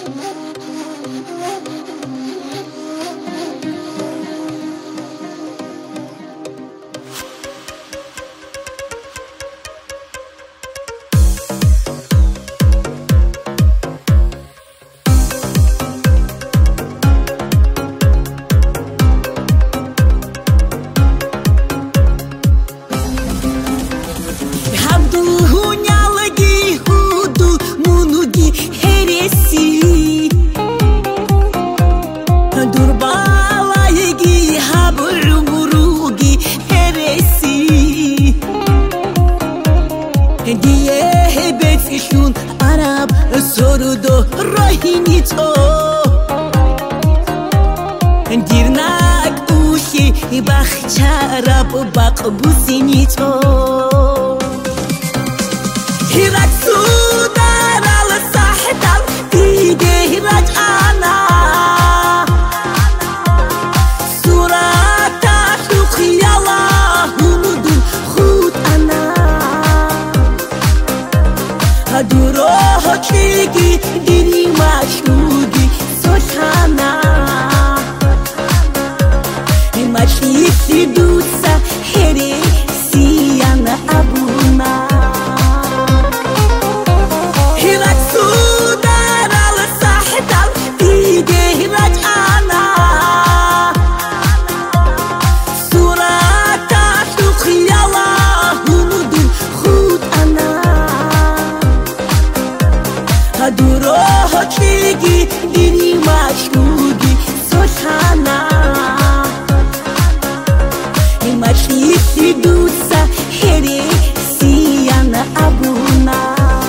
Diehebetishun Arab sorudo rohinito Dirnak ushi bakhcharab baqbusinito Hirak sudar al sahdal tideh raj'ana Surata shukhiyala hunudun khud ana Duroh chigi dini mashudi sochana Machisi dusa here siyana abuna Hirak sudar al sahdal tideh raj'ana Surata shukhiyala hunudun khud ana Duroh chigi dini mashudi sochana Machisi dusa here siyana abuna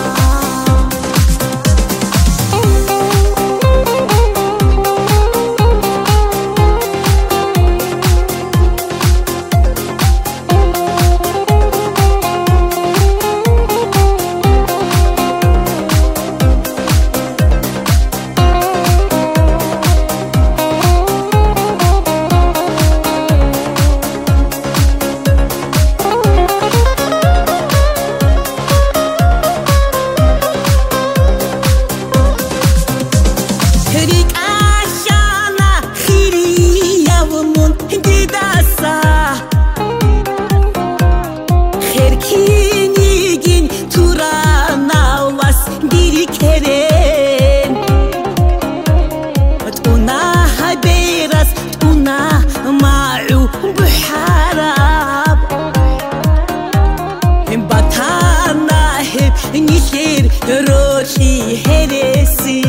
Roshi heresi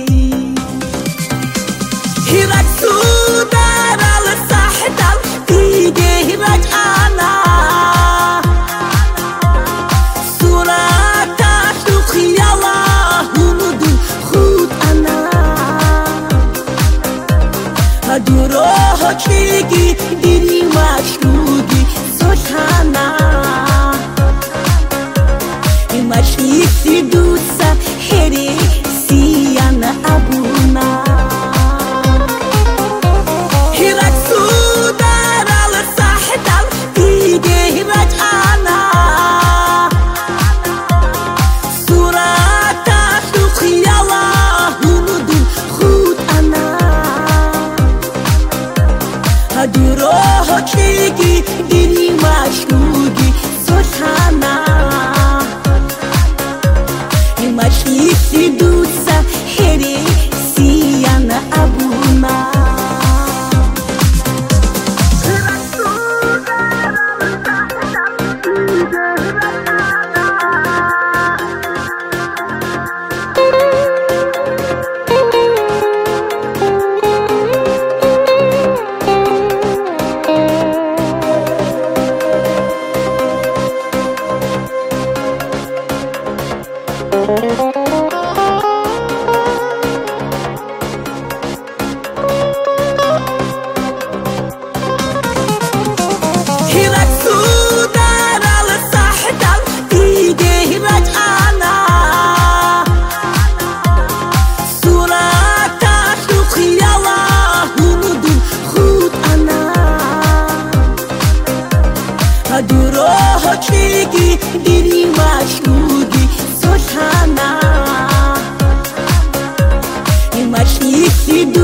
Hirak sudar al sahdal tideh raj'ana Surata shukhiyala hunudun khud ana Duroh chigi dini mashudi sochana Machisi dusa here siyana abuna Hirak sudar al sahdal tideh raj'ana Surata shukhiyala hunudun khud ana Duroh chigi se